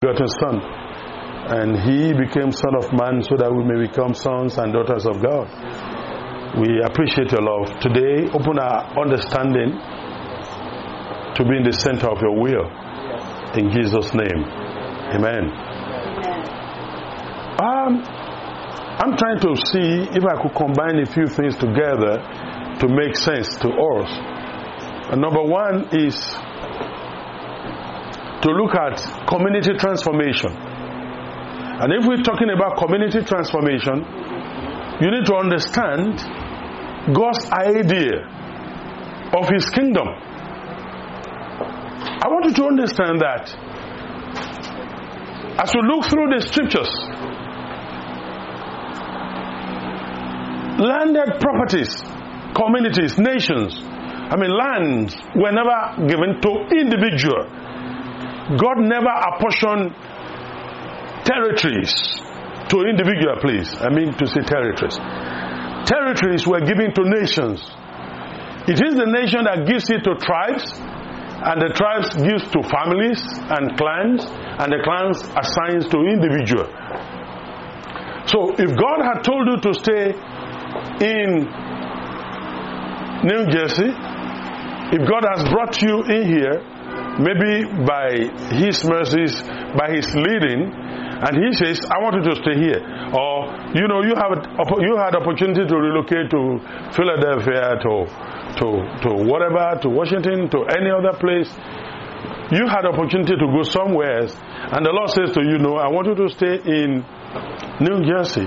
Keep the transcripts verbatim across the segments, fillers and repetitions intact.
begotten Son, and He became Son of Man so that we may become sons and daughters of God. We appreciate your love. Today, open our understanding to be in the center of your will. In Jesus' name. Amen. Um, I'm trying to see if I could combine a few things together to make sense to us. And number one is to look at community transformation. And if we're talking about community transformation, you need to understand God's idea of His kingdom. I want you to understand that as we look through the scriptures, landed properties, communities, nations, I mean lands were never given to individual. God never apportioned territories to individual, please. I mean to say territories. Territories were given to nations. It is the nation that gives it to tribes, and the tribes gives to families and clans, and the clans assigns to individual. So if God had told you to stay in New Jersey, if God has brought you in here, maybe by His mercies, by His leading, and He says, I want you to stay here. Or, you know, you have you had opportunity to relocate to Philadelphia, to, to, to whatever, to Washington, to any other place. You had opportunity to go somewhere else, and the Lord says to you, no, I want you to stay in New Jersey.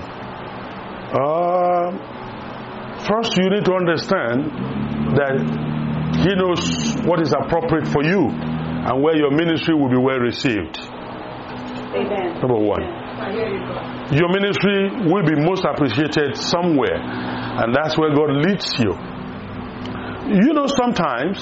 Uh, first, you need to understand that He knows what is appropriate for you and where your ministry will be well received. Amen. Number one. Your ministry will be most appreciated somewhere, and that's where God leads you. You know, sometimes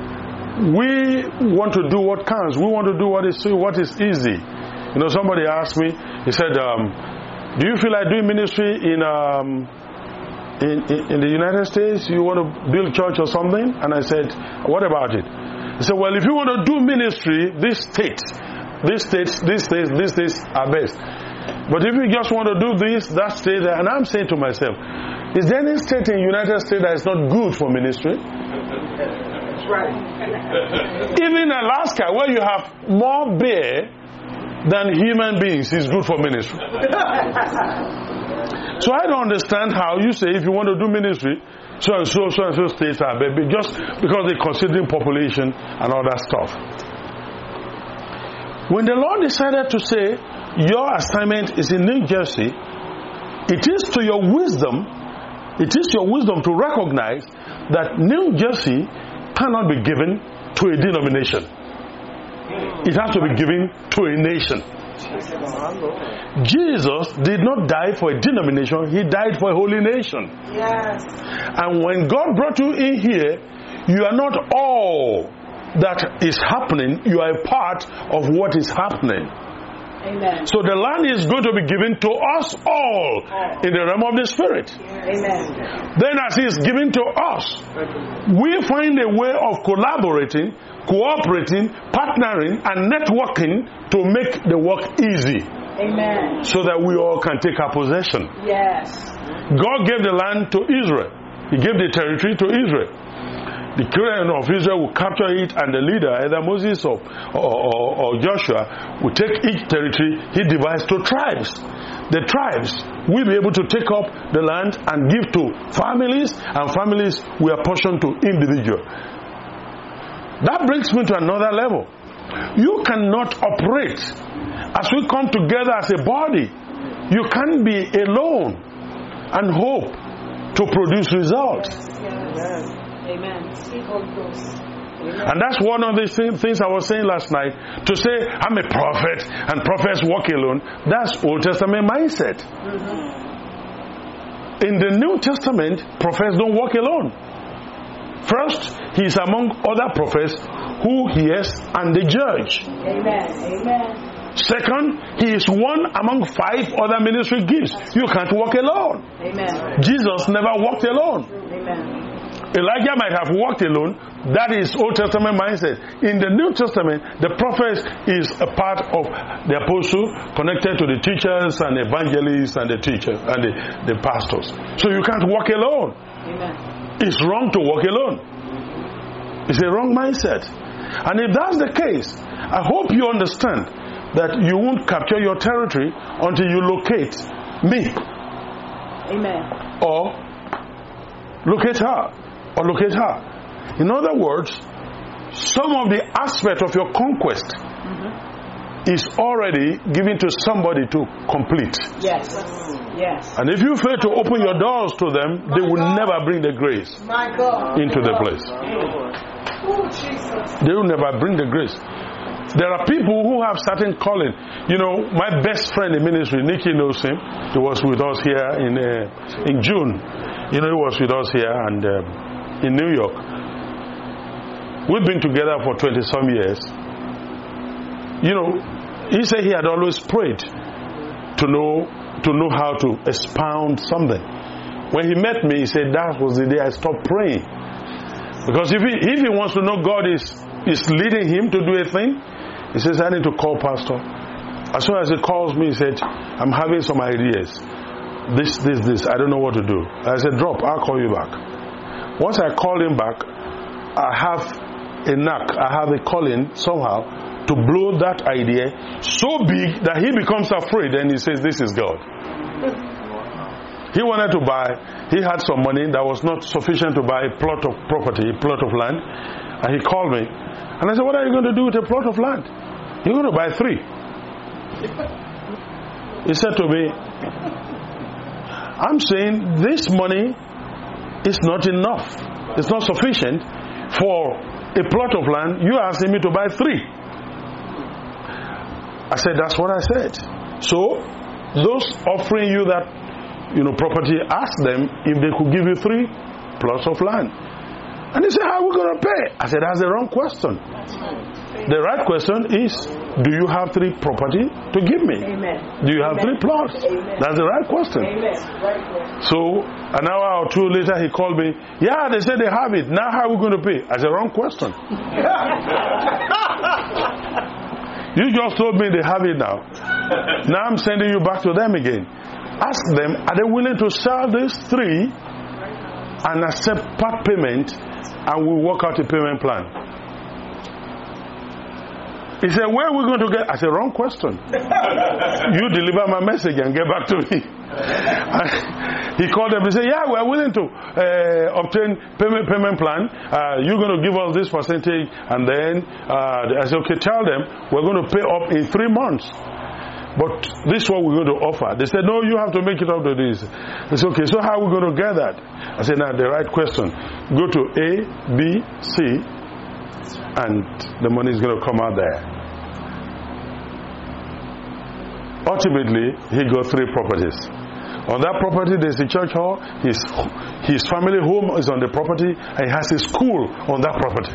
we want to do what counts. We want to do what is what is easy. You know, somebody asked me, he said, um, do you feel like doing ministry in um, In, in, in the United States? You want to build church or something? And I said, what about it? He said, well, if you want to do ministry, this state, this states, this states, this states are best. But if you just want to do this, that state there, and I'm saying to myself, is there any state in the United States that is not good for ministry? That's right. Even Alaska, where you have more bear than human beings, is good for ministry. So I don't understand how you say if you want to do ministry, so and so, so and so states are bad, just because they're considering population and all that stuff. When the Lord decided to say, your assignment is in New Jersey, it is to your wisdom, it is your wisdom to recognize that New Jersey cannot be given to a denomination. It has to be given to a nation. Jesus did not die for a denomination, He died for a holy nation. Yes. And when God brought you in here, you are not all that is happening, you are a part of what is happening. Amen. So the land is going to be given to us all in the realm of the Spirit. Amen. Then as He is given to us, we find a way of collaborating, cooperating, partnering, and networking to make the work easy. Amen. So that we all can take our possession. Yes. God gave the land to Israel. He gave the territory to Israel. The children of Israel will capture it, and the leader, either Moses or, or, or, or Joshua, will take each territory He divides to tribes. The tribes will be able to take up the land and give to families, and families will apportion to individuals. That brings me to another level. You cannot operate as we come together as a body. You can't be alone and hope to produce results. Yes. Amen. Speak on those. And that's one of the things I was saying last night. To say I'm a prophet and prophets walk alone, that's Old Testament mindset. Mm-hmm. In the New Testament, prophets don't walk alone. First, he is among other prophets who hears and they judge. Amen. Amen. Second, he is one among five other ministry gifts. You can't walk alone. Amen. Jesus never walked alone. Amen. Elijah might have walked alone. That is Old Testament mindset. In the New Testament, the prophet is a part of the apostle, connected to the teachers and evangelists and the teachers and the, the pastors. So you can't walk alone. Amen. It's wrong to walk alone. It's a wrong mindset. And if that's the case, I hope you understand that you won't capture your territory until you locate me. Amen. Or locate her. Or locate her. In other words, some of the aspect of your conquest mm-hmm. is already given to somebody to complete. Yes. Yes. And if you fail to open your doors to them, My they will God. never bring the grace My God. into the place. Oh, Jesus. They will never bring the grace. There are people who have certain calling. You know, my best friend in ministry, Nicky knows him. He was with us here in uh, in June. You know, he was with us here and um, in New York. We've been together for twenty some years. You know, he said he had always prayed to know to know how to expound something. When he met me, he said that was the day I stopped praying. Because if he if he wants to know God is is leading him to do a thing, he says, I need to call Pastor. As soon as he calls me, he said, I'm having some ideas. This, this, this. I don't know what to do. I said, drop, I'll call you back. Once I call him back, I have a knack, I have a calling somehow to blow that idea so big that he becomes afraid and he says, this is God. He wanted to buy, he had some money that was not sufficient to buy a plot of property, a plot of land. And he called me. And I said, what are you going to do with a plot of land? You're going to buy three. He said to me, I'm saying this money is not enough. It's not sufficient for a plot of land. You are asking me to buy three. I said, that's what I said. So, those offering you that, you know, property, ask them if they could give you three plots of land. And they said, how are we going to pay? I said, that's the wrong question. The right question is, do you have three property to give me? Amen. Do you have Amen. three plots? Amen. That's the right question. Amen. Right question. So, an hour or two later, he called me. Yeah, they said they have it. Now how are we going to pay? I said, wrong question. You just told me they have it now. Now I'm sending you back to them again. Ask them, are they willing to sell these three and accept part payment, and we'll work out a payment plan? He said, where are we going to get? I said, wrong question. You deliver my message and get back to me. He called them and said, yeah, we're willing to uh, obtain payment payment plan. Uh, you're going to give us this percentage. And then uh, I said, okay, tell them we're going to pay up in three months. But this is what we're going to offer. They said, no, you have to make it up to this. I said, okay, so how are we going to get that? I said, now the right question. Go to A, B, C, and the money is going to come out there. Ultimately, he got three properties. On that property, there's a church hall. His, his family home is on the property, and he has a school on that property.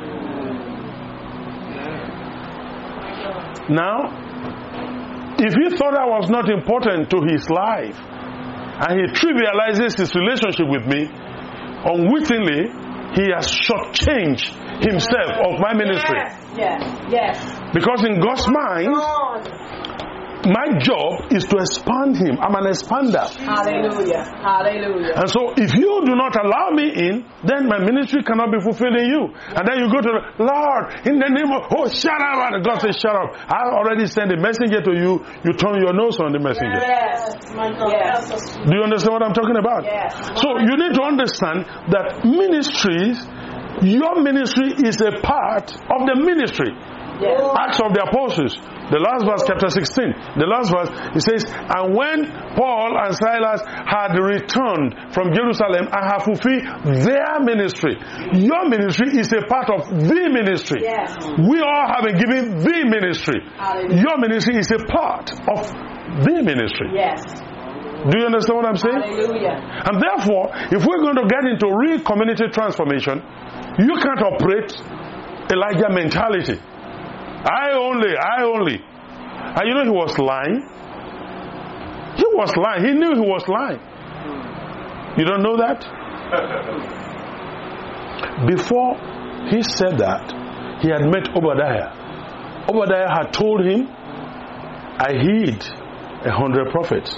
Now, if he thought I was not important to his life, and he trivializes his relationship with me, unwittingly, he has shortchanged himself of my ministry. Yes, yes, yes. Because in God's mind, my job is to expand him. I'm an expander. Hallelujah. Hallelujah. And so if you do not allow me in, then my ministry cannot be fulfilled in you. And then you go to the Lord, in the name of, oh, shut up. And God says, shut up. I already sent a messenger to you. You turn your nose on the messenger. Yes. My God. Yes. Do you understand what I'm talking about? Yes. So you need to understand that ministries, your ministry is a part of the ministry. Yes. Acts of the Apostles, the last verse, chapter sixteen. The last verse, it says, and when Paul and Silas had returned from Jerusalem and have fulfilled their ministry, your ministry is a part of the ministry. Yes. We all have been given the ministry. Hallelujah. Your ministry is a part of the ministry. Yes. Do you understand what I'm saying? Hallelujah. And therefore, if we're going to get into real community transformation, you can't operate Elijah mentality. I only, I only. And you know he was lying. He was lying. He knew he was lying. You don't know that? Before he said that, he had met Obadiah. Obadiah had told him, I hid a hundred prophets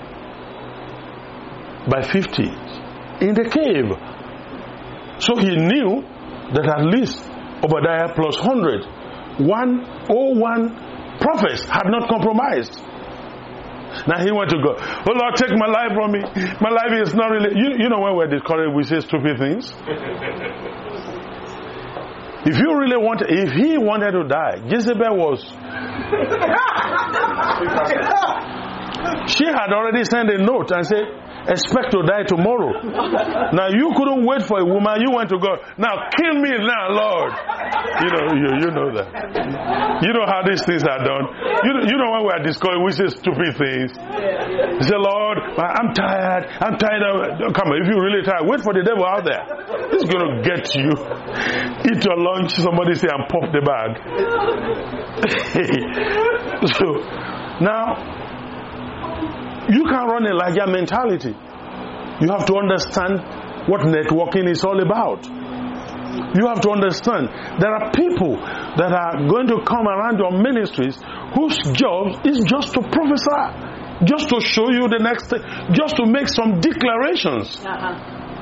by fifty in the cave. So he knew that at least Obadiah plus one hundred, one oh one prophets had not compromised. Now he went to God. Oh Lord, take my life from me. My life is not really. You, you know when we're discouraged, we say stupid things. If you really want, if he wanted to die, Jezebel was. She had already sent a note and said, expect to die tomorrow. Now you couldn't wait for a woman. You went to God. Now kill me now, Lord. You know, you, you know that. You know how these things are done. You know, you know when we are discouraged, we say stupid things. You say, Lord, I'm tired. I'm tired of. Come on, if you're really tired, wait for the devil out there. He's going to get you. Eat your lunch. Somebody say, and pop the bag. So now, you can run Elijah mentality. You have to understand what networking is all about. You have to understand there are people that are going to come around your ministries whose job is just to prophesy, just to show you the next thing, just to make some declarations. Uh-huh.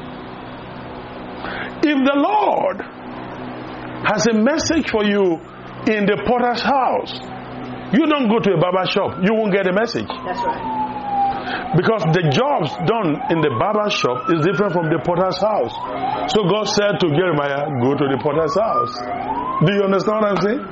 If the Lord has a message for you in the potter's house, you don't go to a barber shop, you won't get a message. That's right. Because the jobs done in the barber shop is different from the potter's house. So God said to Jeremiah, go to the potter's house. Do you understand what I'm saying?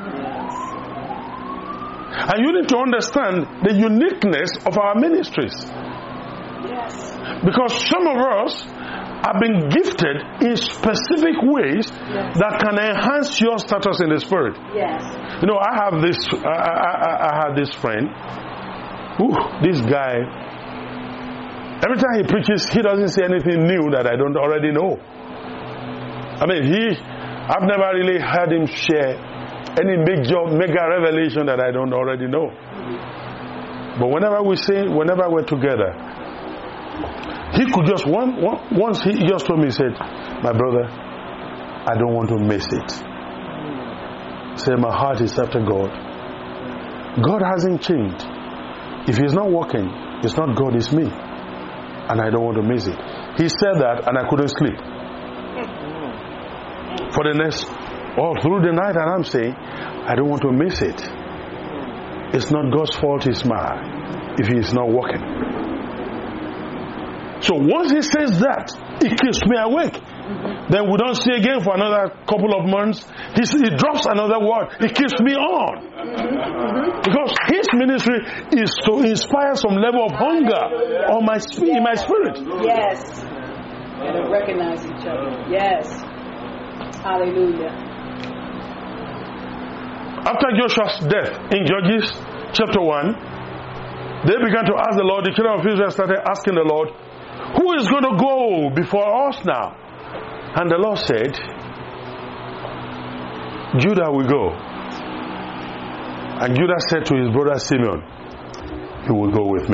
And you need to understand the uniqueness of our ministries. Yes. Because some of us have been gifted in specific ways yes. that can enhance your status in the spirit. Yes. You know, I have this, I, I, I have this friend. Ooh, this guy, every time he preaches, he doesn't say anything new that I don't already know. I mean, he, I've never really heard him share any major, mega revelation that I don't already know. But whenever we say, whenever we're together, he could just, one, one, once he just told me, he said, my brother, I don't want to miss it. Say, my heart is after God. God hasn't changed. If he's not working, it's not God, it's me. And I don't want to miss it. He said that and I couldn't sleep. For the next, all through the night, and I'm saying, I don't want to miss it. It's not God's fault, it's mine, if he is not working. So once he says that, it keeps me awake. Then we don't see again for another couple of months. He, he drops another word. It keeps me on. Because his ministry is to inspire some level of hunger on my in my spirit. Yes. And to recognize each other. Yes. Hallelujah. After Joshua's death in Judges chapter one, they began to ask the Lord, the children of Israel started asking the Lord, who is going to go before us now? And the Lord said, Judah will go. And Judah said to his brother Simeon, he will go with me.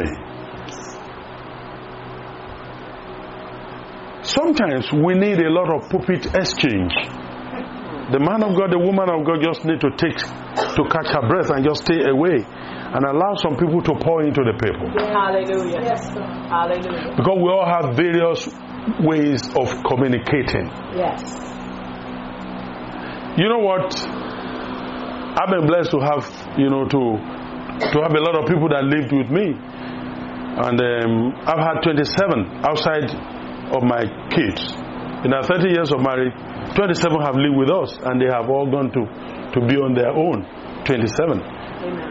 Sometimes we need a lot of pulpit exchange. The man of God, the woman of God just need to take, to catch her breath and just stay away and allow some people to pour into the people. Hallelujah. Yes, hallelujah. Because we all have various ways of communicating. Yes. You know what? I've been blessed to have, you know, to to have a lot of people that lived with me. And um, I've had twenty-seven outside of my kids. In our thirty years of marriage, twenty-seven have lived with us, and they have all gone to, to be on their own. twenty-seven. Amen.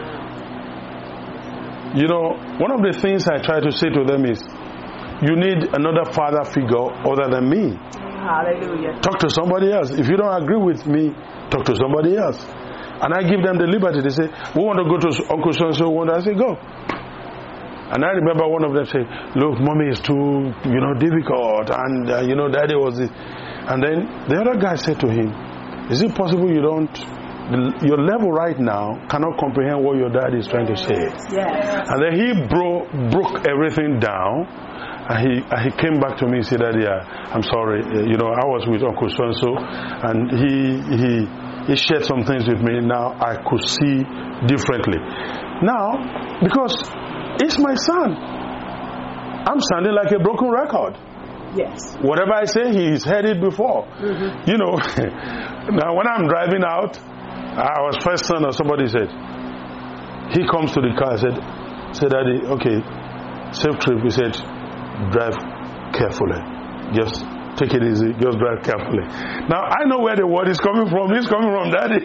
You know, one of the things I try to say to them is, you need another father figure other than me. Hallelujah. Talk to somebody else. If you don't agree with me, talk to somebody else. And I give them the liberty. They say, we want to go to Uncle so-and-so. I say, go. And I remember one of them saying, look, mommy is too, you know, difficult. And, uh, you know, daddy was this. And then the other guy said to him, is it possible you don't, your level right now cannot comprehend what your dad is trying to say? Yes. And then he bro- broke everything down And he, and he came back to me and said, Daddy, uh, I'm sorry. Uh, you know, I was with Uncle so-and-so, and he, he, he shared some things with me. Now I could see differently. Now, because it's my son, I'm sounding like a broken record. Yes. Whatever I say, he's heard it before. Mm-hmm. You know, now when I'm driving out, our first son or somebody said, he comes to the car and said, said, Daddy, okay, safe trip. He said, drive carefully. Just take it easy. Just drive carefully. Now, I know where the word is coming from. It's coming from Daddy.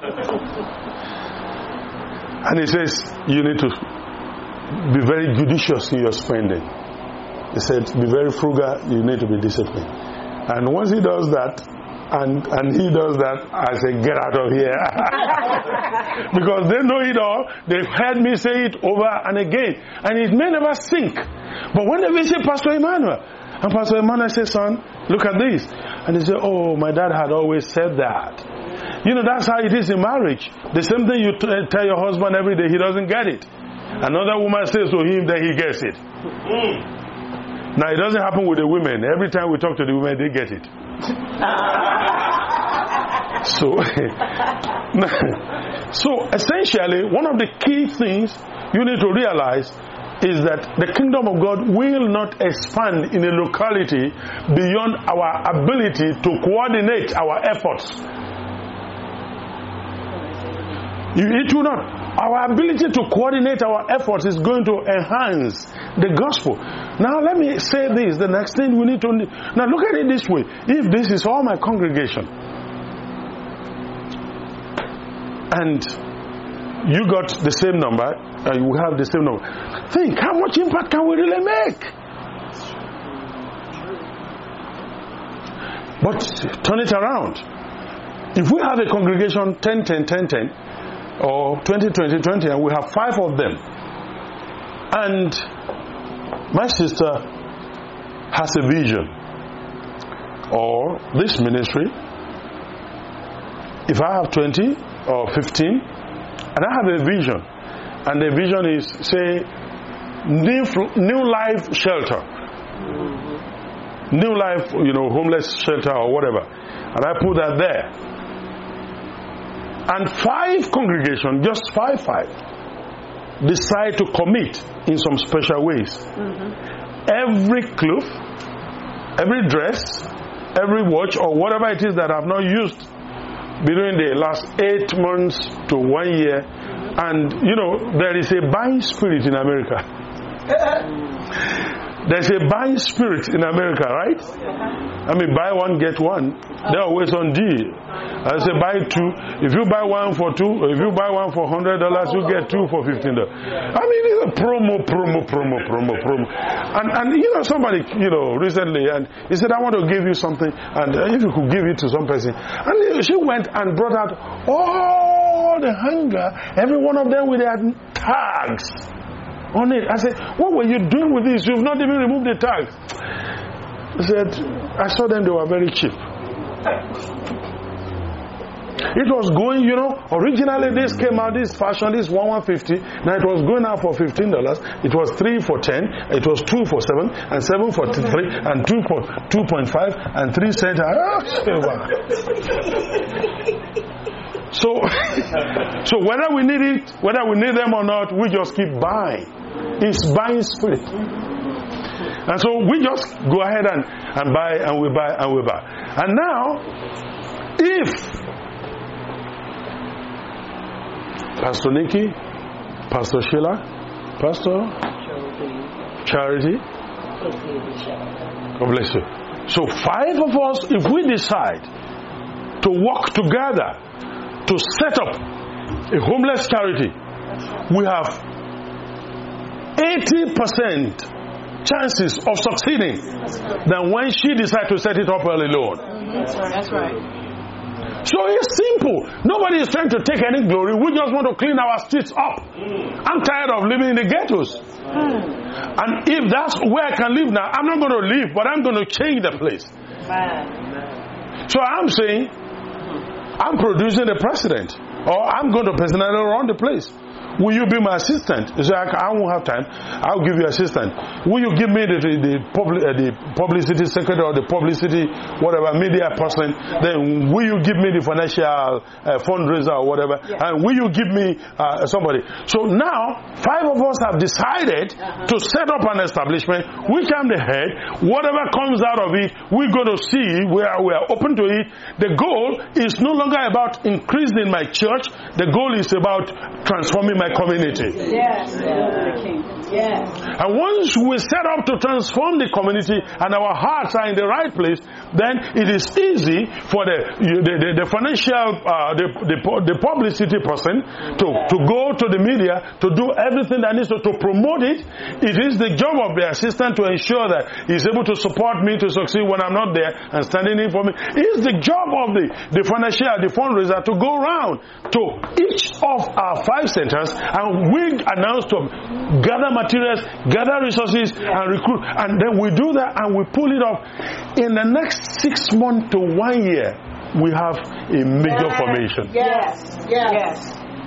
And he says, you need to be very judicious in your spending. He said, be very frugal, you need to be disciplined. And once he does that, and, and he does that, I say, get out of here. Because they know it all. They've heard me say it over and again. And it may never sink. But when they say, Pastor Emmanuel, and Pastor Emmanuel says, son, look at this. And they say, oh, my dad had always said that. You know, that's how it is in marriage. The same thing you t- tell your husband every day, he doesn't get it. Another woman says to him, then he gets it. Now, it doesn't happen with the women. Every time we talk to the women, they get it. so, so, essentially, one of the key things you need to realize is that the kingdom of God will not expand in a locality beyond our ability to coordinate our efforts. It will not. Our ability to coordinate our efforts is going to enhance the gospel. Now let me say this, the next thing we need to... Now look at it this way. If this is all my congregation, and you got the same number, and you have the same number, think, how much impact can we really make? But turn it around. If we have a congregation ten, ten, ten, ten, or twenty, twenty, twenty, and we have five of them, and my sister has a vision, or this ministry, if I have twenty or fifteen, and I have a vision, and the vision is, say, new, new life shelter, new life, you know, homeless shelter or whatever, and I put that there. And five congregations, just five, five, decide to commit in some special ways. Mm-hmm. Every cloth, every dress, every watch, or whatever it is that I've not used between the last eight months to one year. And, you know, there is a buying spirit in America. There's a buying spirit in America, right? I mean, buy one, get one. They're always on deal. I say buy two. If you buy one for two, if you buy one for one hundred dollars, you get two for fifteen dollars. I mean, it's a promo, promo, promo, promo, promo. And, and you know, somebody, you know, recently, and he said, I want to give you something, and if you could give it to some person. And she went and brought out all the hanger, every one of them with their tags on it. I said, what were you doing with this? You've not even removed the tags. I said, I saw them, they were very cheap. It was going, you know, originally this came out, this fashion, this one one fifty. Now it was going out for fifteen dollars. It was three for ten. It was two for seven, and seven for three, and two for two point five, and three cents. So, so whether we need it, whether we need them or not, we just keep buying. It's buying spirit. And so we just go ahead and, and buy, and we buy, and we buy. And now, if Pastor Nikki, Pastor Sheila, Pastor Charity, God bless you. So five of us, if we decide to work together to set up a homeless charity, we have eighty percent chances of succeeding than when she decides to set it up all alone. That's right. That's right. So it's simple. Nobody is trying to take any glory. We just want to clean our streets up. I'm tired of living in the ghettos. And if that's where I can live now, I'm not going to live, but I'm going to change the place. So I'm saying, I'm producing the president, or I'm going to personally run the place. Will you be my assistant? You say, I, I won't have time. I'll give you assistant. Will you give me the the, the, public, uh, the publicity secretary or the publicity whatever media person? Then will you give me the financial uh, fundraiser or whatever? Yeah. And will you give me uh, somebody? So now five of us have decided uh-huh. to set up an establishment. We am the head. Whatever comes out of it, we're going to see. We are we are open to it. The goal is no longer about increasing my church. The goal is about transforming my community. Yes. Yes. And once we set up to transform the community and our hearts are in the right place, then it is easy for the the, the, the financial, uh, the, the the publicity person to, to go to the media to do everything that needs to, to promote it. It is the job of the assistant to ensure that he's able to support me to succeed when I'm not there and standing in for me. It is the job of the, the financier, the fundraiser to go around to each of our five centers and we announce to them, gather materials, gather resources and recruit. And then we do that and we pull it off. In the next six months to one year, we have a major yes. formation. Yes. Yes. yes.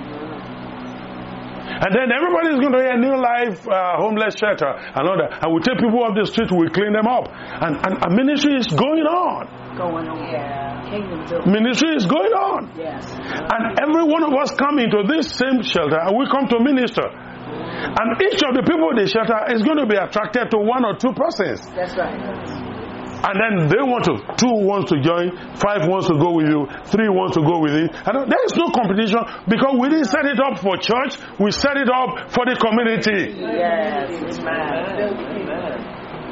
And then everybody is going to hear New Life uh, homeless shelter and all that. And we take people off the street, we clean them up. And, and a ministry is going on. Going on. Yeah. Kingdom building. Ministry is going on. Yes. And every one of us come into this same shelter and we come to minister. And each of the people in the shelter is going to be attracted to one or two persons. That's right. And then they want to, two wants to join, five wants to go with you, three wants to go with you. And there is no competition because we didn't set it up for church, we set it up for the community. Yes, amen.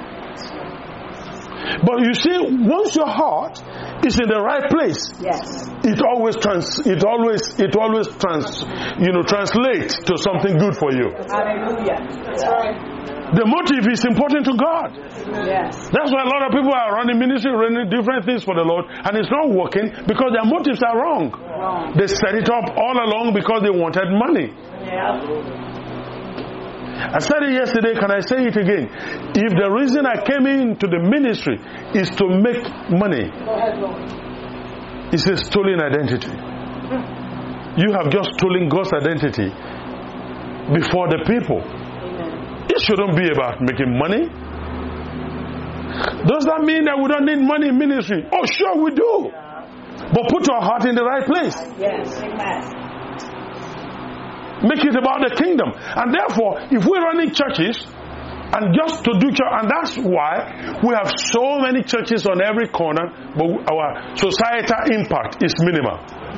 But you see, once your heart is in the right place, yes, it always trans, it always, it always trans, you know, translates to something good for you. Hallelujah. That's right. The motive is important to God. Yes. That's why a lot of people are running ministry, running different things for the Lord, and it's not working because their motives are wrong. Wrong. They set it up all along because they wanted money. Yeah. I said it yesterday, can I say it again? If the reason I came into the ministry is to make money, it's a stolen identity. You have just stolen God's identity before the people. It shouldn't be about making money. Does that mean that we don't need money in ministry? Oh, sure we do. But put your heart in the right place. Yes, amen. Make it about the kingdom. And therefore, if we're running churches and just to do church, and that's why we have so many churches on every corner, but our societal impact is minimal.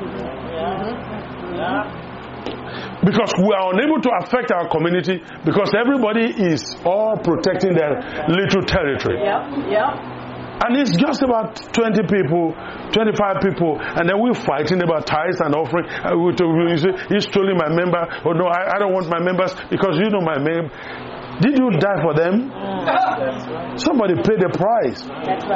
Yeah. Because we are unable to affect our community because everybody is all protecting their little territory. Yep, yep. And it's just about twenty people, twenty-five people, and then we're fighting about tithes and offering. Uh, we, we say, he's stealing my member. Oh no, I, I don't want my members because you know my member. Did you die for them? Mm. Somebody paid the price. That's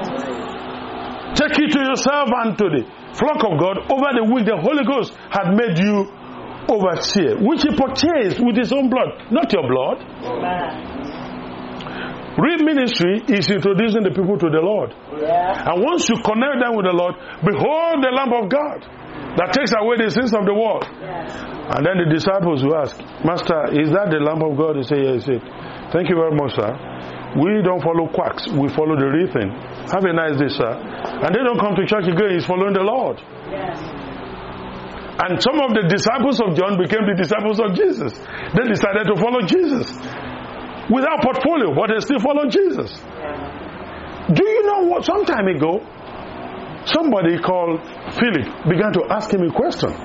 right. Take it to yourself and to the flock of God. Over the week, the Holy Ghost had made you overseer, which he purchased with his own blood, not your blood. Amen. Real ministry is introducing the people to the Lord. Yeah. And once you connect them with the Lord, behold the Lamb of God that takes away the sins of the world. Yes. And then the disciples will ask, Master, is that the Lamb of God? He say, yes. He said, thank you very much, sir. We don't follow quacks, we follow the real thing. Have a nice day, sir. And they don't come to church again, he's following the Lord. Yes. And some of the disciples of John became the disciples of Jesus. They decided to follow Jesus. Without portfolio, but they still follow Jesus. Do you know what? Some time ago, somebody called Philip began to ask him a question.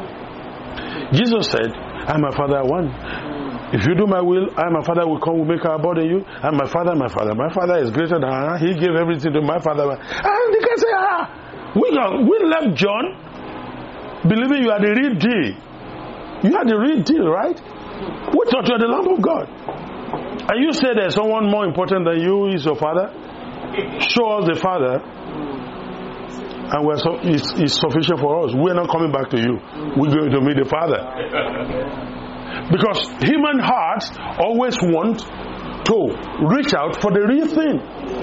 Jesus said, I and my Father are one. If you do my will, I and my Father will come, will make our body you. And my Father, my Father. My Father is greater than I. He gave everything to my Father. And they can say, ah, we, got, we left John believing you are the real deal. You are the real deal, right? We thought you are the Lamb of God. And you say there's someone more important than you is your Father? Show us the Father, and we're so, it's, it's sufficient for us. We're not coming back to you. We're going to meet the Father. Because human hearts always want to reach out for the real thing.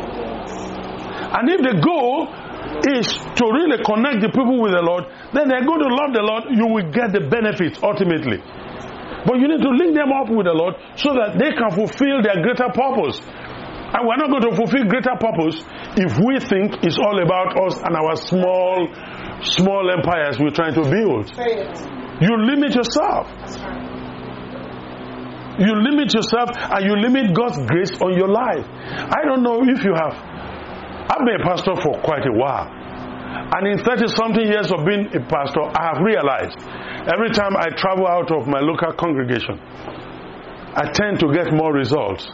And if the goal is to really connect the people with the Lord, then they're going to love the Lord. You will get the benefits ultimately. But you need to link them up with the Lord so that they can fulfill their greater purpose. And we're not going to fulfill greater purpose if we think it's all about us and our small, small empires we're trying to build. You limit yourself. You limit yourself and you limit God's grace on your life. I don't know if you have. I've been a pastor for quite a while. And in thirty-something years of being a pastor, I have realized every time I travel out of my local congregation, I tend to get more results.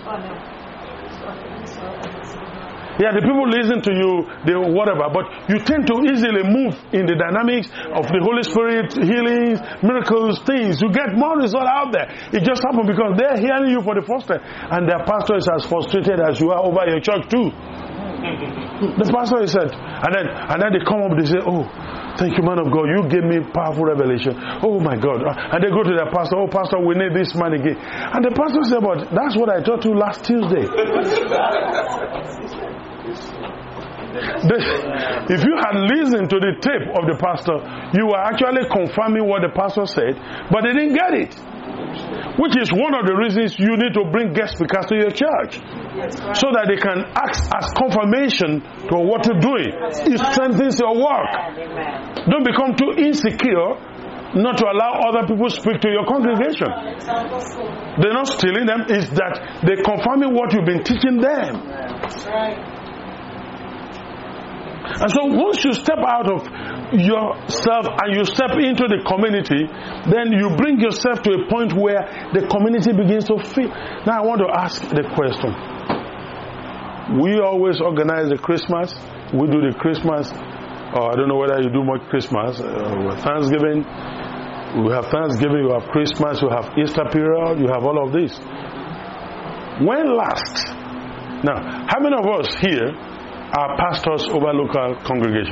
Yeah, the people listen to you, they whatever, but you tend to easily move in the dynamics of the Holy Spirit, healings, miracles, things. You get more result out there. It just happened because they're hearing you for the first time. And their pastor is as frustrated as you are over your church too. The pastor is said, and then and then they come up, they say, oh, thank you, man of God, you gave me powerful revelation. Oh my God. And they go to their pastor, oh pastor, we need this man again. And the pastor said, but that's what I taught you last Tuesday. The, if you had listened to the tape of the pastor, you were actually confirming what the pastor said, but they didn't get it. Which is one of the reasons you need to bring guest speakers to your church, so that they can act as confirmation to what you're doing. It strengthens your work. Don't become too insecure not to allow other people to speak to your congregation. They're not stealing them, it's that they're confirming what you've been teaching them. And so once you step out of yourself and you step into the community, then you bring yourself to a point where the community begins to feel. Now I want to ask the question. We always organize the Christmas. We do the Christmas. Oh, I don't know whether you do much Christmas. Uh, Thanksgiving. We have Thanksgiving, you have Christmas, you have Easter period, you have all of this. When last? Now, how many of us here are pastors over local congregation?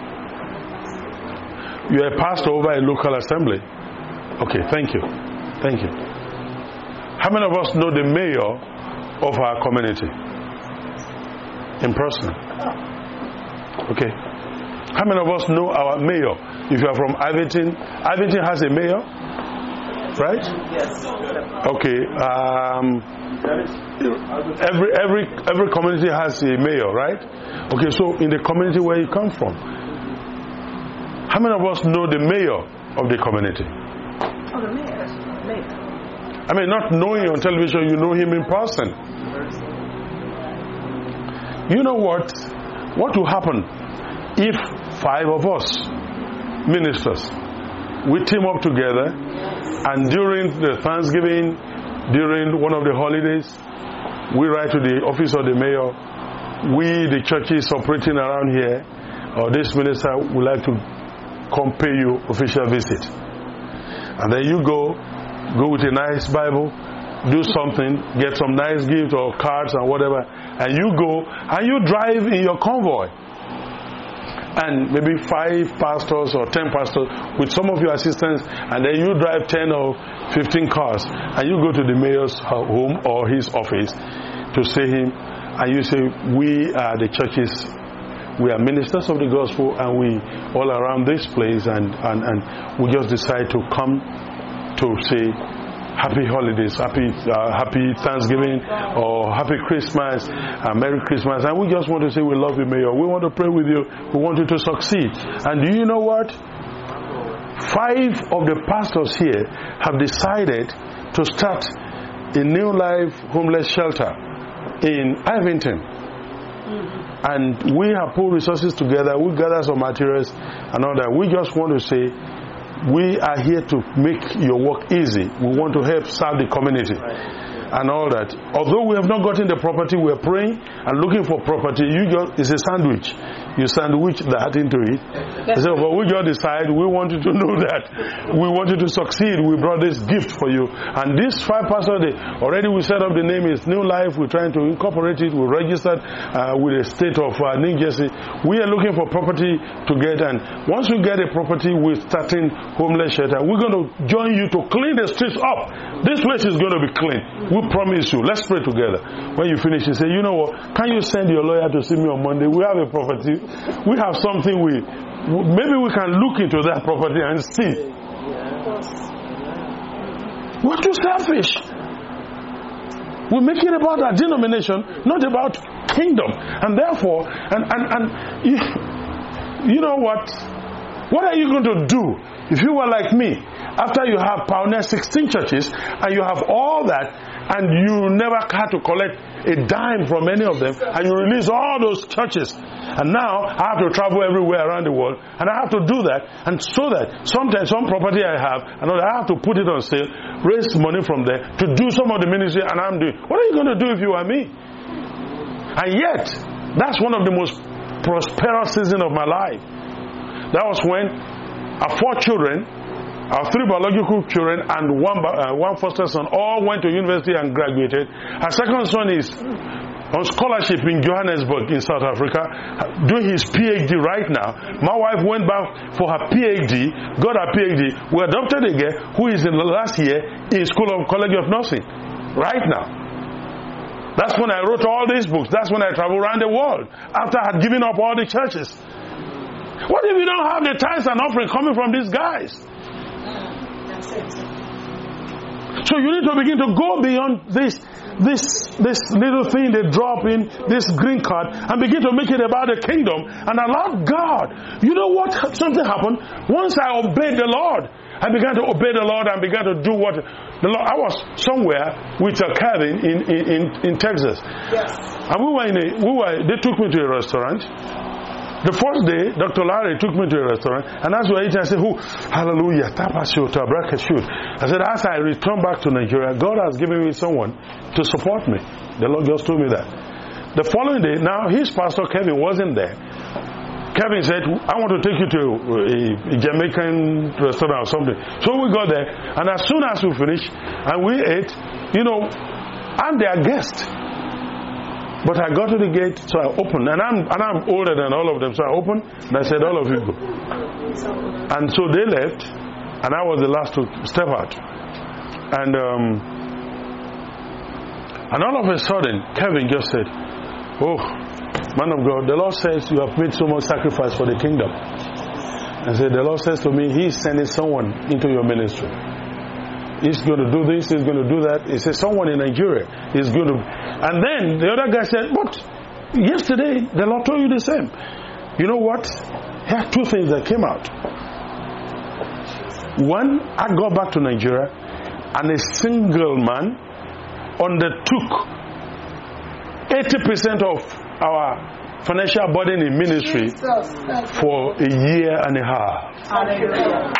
You are a pastor over a local assembly. Okay, thank you. Thank you. How many of us know the mayor of our community? In person. Okay. How many of us know our mayor? If you are from Ivington, Ivington has a mayor, right? Yes. Okay. Um, every every every community has a mayor, right? Okay. So in the community where you come from, how many of us know the mayor of the community? Oh, the mayor. Mayor. I mean, not knowing on television, you know him in person. You know what? What will happen if five of us, ministers, we team up together and during the Thanksgiving, during one of the holidays, we write to the office of the mayor, we, the churches operating around here, or this minister would like to come pay you official visit. And then you go, go with a nice Bible, do something, get some nice gift or cards and whatever, and you go and you drive in your convoy. And maybe five pastors or ten pastors with some of your assistants, and then you drive ten or fifteen cars, and you go to the mayor's home or his office to see him, and you say, we are the churches, we are ministers of the gospel, and we all around this place, and, and, and we just decide to come to say happy holidays, happy uh, happy Thanksgiving, or happy Christmas, uh, Merry Christmas, and we just want to say we love you, Mayor. We want to pray with you. We want you to succeed. And do you know what? Five of the pastors here have decided to start a New Life homeless shelter in Ivington. And we have put resources together. We gather some materials and all that. We just want to say, we are here to make your work easy. We want to help serve the community and all that. Although we have not gotten the property, we are praying and looking for property. You just, it's a sandwich. You sandwich that into it. So, but we just decide we want you to know that we want you to succeed. We brought this gift for you. And this five pastors, they already we set up the name is New Life. We're trying to incorporate it. We registered uh, with the state of uh, New Jersey. We are looking for property to get, and once we get a property, we're starting homeless shelter. We're going to join you to clean the streets up. This place is going to be clean. We promise you. Let's pray together. When you finish, you say, you know what? Can you send your lawyer to see me on Monday? We have a property. We have something we, maybe we can look into that property and see. We're too selfish. We make it about our denomination, not about kingdom. And therefore, and, and, and you, you know what? What are you going to do if you were like me? After you have pioneered sixteen churches and you have all that and you never had to collect a dime from any of them and you release all those churches, and now I have to travel everywhere around the world and I have to do that, and so that sometimes some property I have, and I have to put it on sale, raise money from there to do some of the ministry, and I'm doing. What are you going to do if you are me? And yet, that's one of the most prosperous seasons of my life. That was when our four children, our three biological children and one uh, one foster son all went to university and graduated. Our second son is on scholarship in Johannesburg in South Africa, doing his P H D right now. My wife went back for her P H D, got her P H D. We adopted a girl who is in the last year in School of College of Nursing right now. That's when I wrote all these books. That's when I traveled around the world after I had given up all the churches. What if you don't have the tithes and offering coming from these guys? So you need to begin to go beyond this this this little thing they drop in, this green card, and begin to make it about the kingdom and allow God. You know what? Something happened. Once I obeyed the Lord, I began to obey the Lord and began to do what the Lord. I was somewhere with a Kevin in in, in, in Texas. Yes. And we were in a we were they took me to a restaurant. The first day, Doctor Larry took me to a restaurant, and as we were eating, I said, "Oh, hallelujah, tapashoot, abrakashoot." I said, as I return back to Nigeria, God has given me someone to support me. The Lord just told me that. The following day, now his pastor Kevin wasn't there. Kevin said, "I want to take you to a, a Jamaican restaurant or something." So we got there, and as soon as we finished and we ate, you know, I'm their guest. But I got to the gate, so I opened, and I'm and I'm older than all of them, so I opened, and I said, "All of you go." And so they left, and I was the last to step out. And um, and all of a sudden, Kevin just said, "Oh, man of God, the Lord says you have made so much sacrifice for the kingdom." I said, "The Lord says to me, He's sending someone into your ministry. He's going to do this, he's going to do that." He said, "Someone in Nigeria is going to..." And then the other guy said, "But yesterday the Lord told you the same." You know what? Here are two things that came out. One, I got back to Nigeria and a single man undertook eighty percent of our financial burden in ministry for a year and a half. Hallelujah.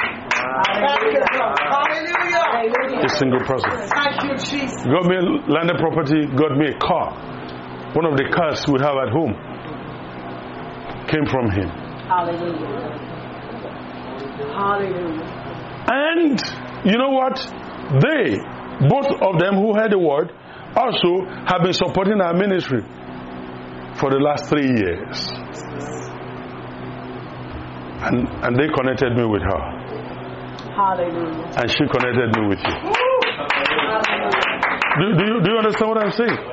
A single person. Got me landed property, got me a car. One of the cars we have at home came from him. Hallelujah. Hallelujah. And you know what? They, both of them who heard the word, also have been supporting our ministry for the last three years. And and they connected me with her. Hallelujah. And she connected me with you. Do, do you do you understand what I'm saying?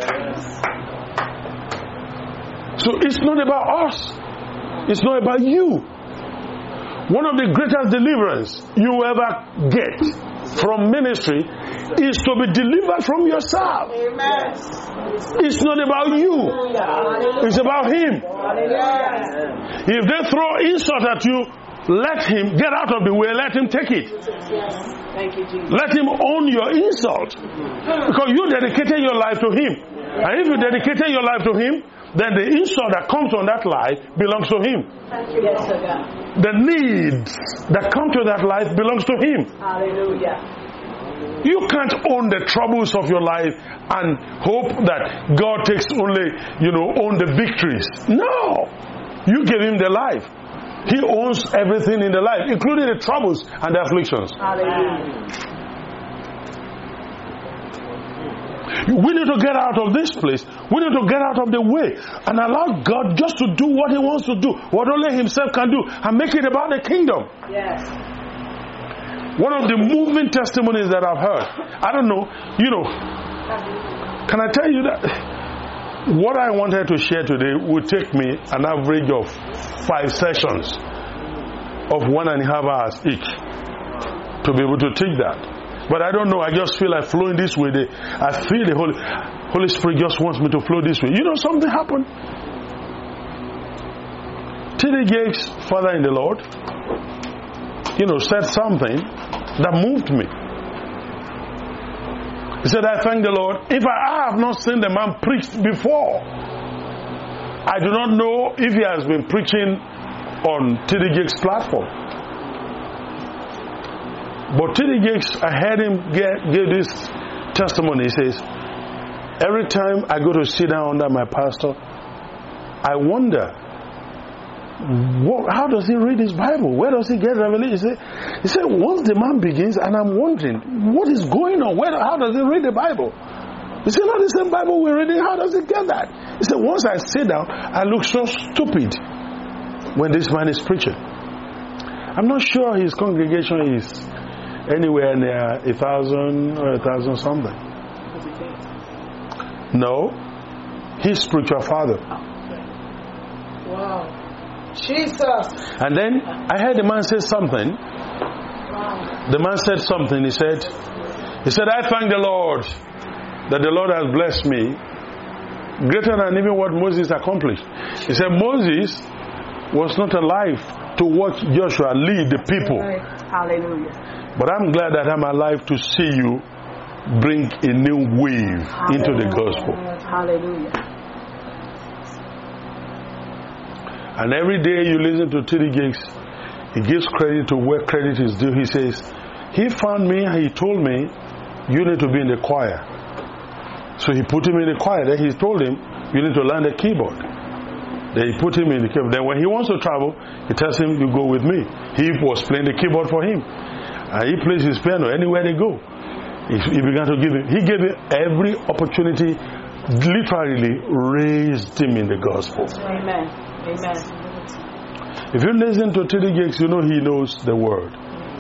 So it's not about us. It's not about you. One of the greatest deliverance you ever get from ministry is to be delivered from yourself. Amen. It's not about you. It's about Him. If they throw insult at you, let Him get out of the way. Let Him take it. Thank you, Jesus. Let Him own your insult. Because you dedicated your life to Him. And if you dedicated your life to Him, then the insult that comes on that life belongs to Him. Yes, sir, God. The needs that come to that life belongs to Him. Hallelujah. You can't own the troubles of your life and hope that God takes only, you know, own the victories. No. You give Him the life. He owns everything in the life, including the troubles and the afflictions. Hallelujah. We need to get out of this place. We need to get out of the way and allow God just to do what He wants to do, what only Himself can do, and make it about the kingdom. Yes. One of the moving testimonies that I've heard, I don't know, you know, can I tell you that what I wanted to share today would take me an average of five sessions of one and a half hours each to be able to take that. But I don't know. I just feel like flowing this way. I feel the Holy, Holy Spirit just wants me to flow this way. You know, something happened. T D Jakes' father in the Lord, you know, said something that moved me. He said, I thank the Lord. If I have not seen the man preach before, I do not know if he has been preaching on T D Jakes' platform. But T D Jakes, I heard him get, give this testimony. He says, every time I go to sit down under my pastor, I wonder, what, how does he read his Bible? Where does he get revelation? He said, he said, once the man begins, and I'm wondering, what is going on? Where, how does he read the Bible? He said, not the same Bible we're reading. How does he get that? He said, once I sit down, I look so stupid when this man is preaching. I'm not sure his congregation is anywhere near a thousand or a thousand something. No, his spiritual father. Wow. Jesus. And then I heard the man say something. Wow. The man said something. He said, he said, I thank the Lord that the Lord has blessed me greater than even what Moses accomplished. He said, Moses was not alive to watch Joshua lead the people. Hallelujah. But I'm glad that I'm alive to see you bring a new wave Hallelujah. Into the gospel. Hallelujah. And every day you listen to T D Jakes, he gives credit to where credit is due. He says, he found me and he told me, you need to be in the choir. So he put him in the choir. Then he told him, you need to learn the keyboard. Then he put him in the keyboard. Then when he wants to travel, he tells him, you go with me. He was playing the keyboard for him. And he plays his piano anywhere they go. He, he began to give him, he gave him every opportunity, literally raised him in the gospel. Amen. Amen. If you listen to T D Jakes, you know he knows the word.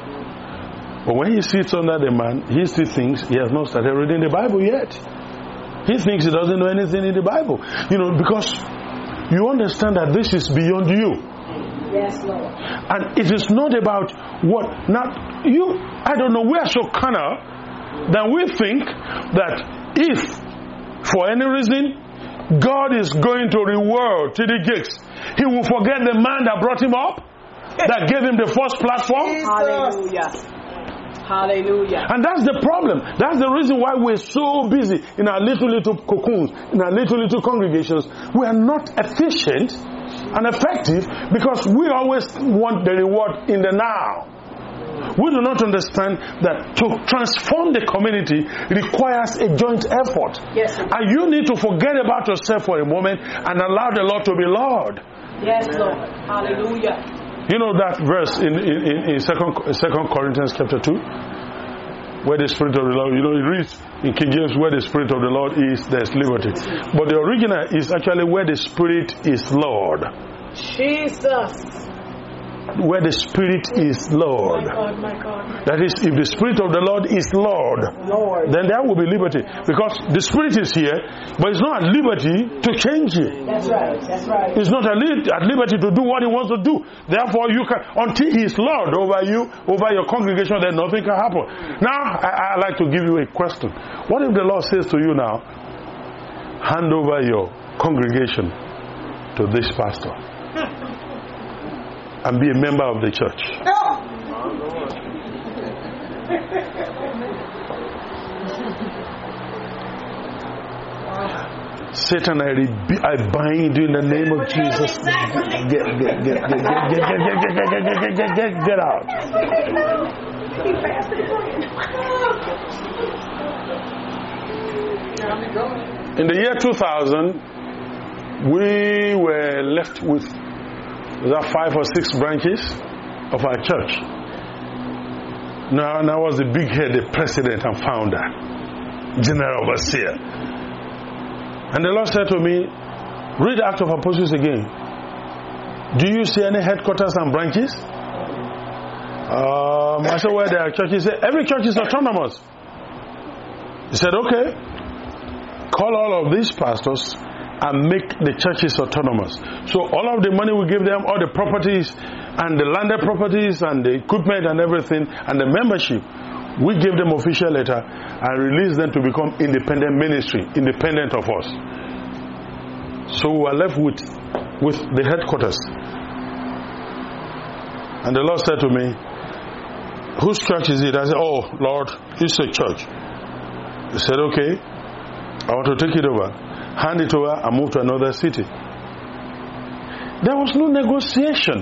But when he sits under the man, he still thinks he has not started reading the Bible yet. He thinks he doesn't know anything in the Bible. You know, because you understand that this is beyond you. Yes, Lord. And it is not about what. Now, you, I don't know, we are so carnal that we think that if, for any reason, God is going to reward T D Jakes, he will forget the man that brought him up, that gave him the first platform. Hallelujah. Hallelujah. And that's the problem. That's the reason why we're so busy in our little, little cocoons, in our little, little congregations. We are not efficient and effective because we always want the reward in the now. We do not understand that to transform the community requires a joint effort. Yes, sir. And you need to forget about yourself for a moment and allow the Lord to be Lord. Yes, Lord. Hallelujah. You know that verse in in, in second, second Corinthians chapter two, where the Spirit of the Lord, you know, it reads in King James, where the Spirit of the Lord is, there is liberty. But the original is actually where the Spirit is Lord. Jesus. Where the Spirit is Lord. My God, my God. That is, if the Spirit of the Lord is Lord, Lord, then there will be liberty. Because the Spirit is here, but it's not at liberty to change it. That's right, that's right. It's not at liberty to do what He wants to do. Therefore, you can, until He is Lord over you, over your congregation, then nothing can happen. Now, I, I'd like to give you a question. What if the Lord says to you now, hand over your congregation to this pastor and be a member of the church? Satan, I, rebu- I bind you in the name of Jesus. Get, get, get, get, get, get, get, get, get, get, get, get, get, get out. In the year two thousand, we were left with about five or six branches of our church. Now, now I was the big head, the president and founder, general overseer. And the Lord said to me, read Acts of Apostles again. Do you see any headquarters and branches? Um, I said, where there are churches? He said, every church is autonomous. He said, okay. Call all of these pastors and make the churches autonomous. So all of the money we give them, all the properties and the landed properties and the equipment and everything and the membership, We gave them official letter and released them to become independent ministry, independent of us. So we were left with, with the headquarters. And the Lord said to me, whose church is it? I said, oh, Lord, it's a church. He said, okay, I want to take it over, hand it over, and move to another city. There was no negotiation.